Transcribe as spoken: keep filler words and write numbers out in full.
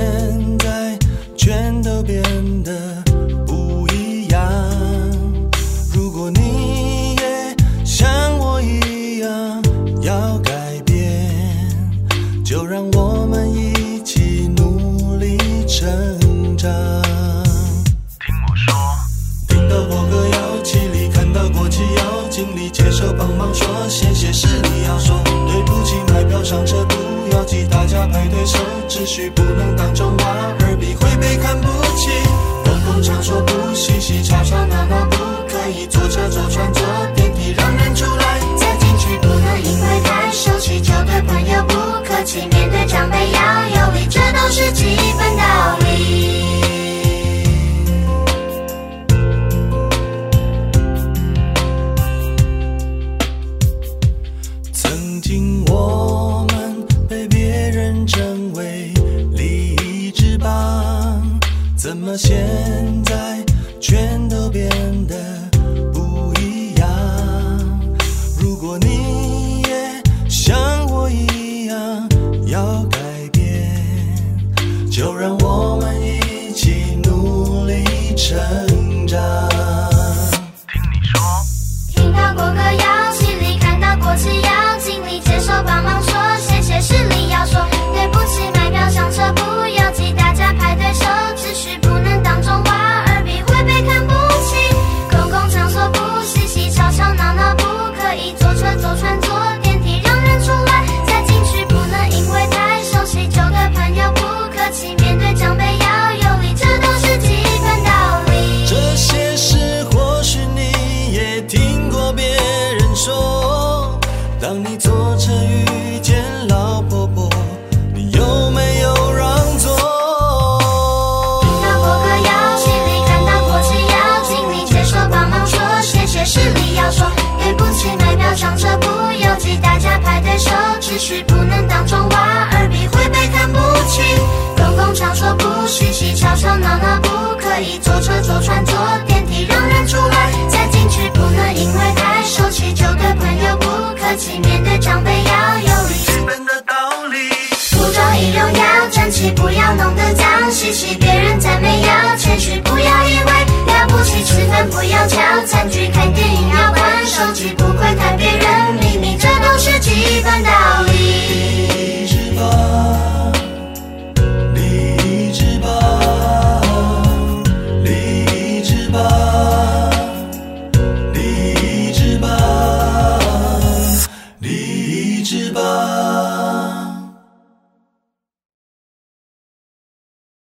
在全都变得不一样。如果你也像我一样要改变，就让我们一起努力成长。 听我说， 听到国歌要起立，看到国旗要敬礼，接受帮忙说谢谢是你要说对不起，买票上车不要急，大家排队守秩序，不能当众挖耳鼻会被看不起。公共场所不嬉戏，吵吵闹闹不可以，坐车坐船坐电梯让人出来再进去，不能因为太熟悉就对朋友不客气，面对长辈要有礼，这都是基本道理。 曾经我们被别人称为利益之邦，怎么现在全都变得不一样？如果你也像我一样要改变，就让我们一起努力成长。 听你说， 听到国歌要起立，看到国旗要敬礼，接受帮忙说谢谢是礼要说对不起，买票上车不要急，大家排队守秩序，不能当众挖耳鼻会被看不起。公共场所不嬉戏，吵吵闹闹不可以，坐车坐船坐电梯让人出来再进去，不能因为太熟悉就对朋友不客气，面对长辈要有礼，这都是基本道理。 这些事或许你也听过别人说，当你坐车遇见老婆婆，你有没有让座？ 听到国歌要起立，看到国旗要敬礼，接受帮忙说谢谢是礼要说对不起，买票上车不要急，大家排队守秩序，不能当众挖耳鼻会被看不起。公共场所不嬉戏，吵吵闹闹不可以，坐车坐船坐电梯让人出来再进去，不能因为太熟悉就对朋友不客气，面对长辈要有礼， 基本的道理。 服装仪容要整齐，不要弄得脏兮兮，别人赞美要谦虚，不要以为了不起，吃饭不要敲餐具，看电影要关手机，不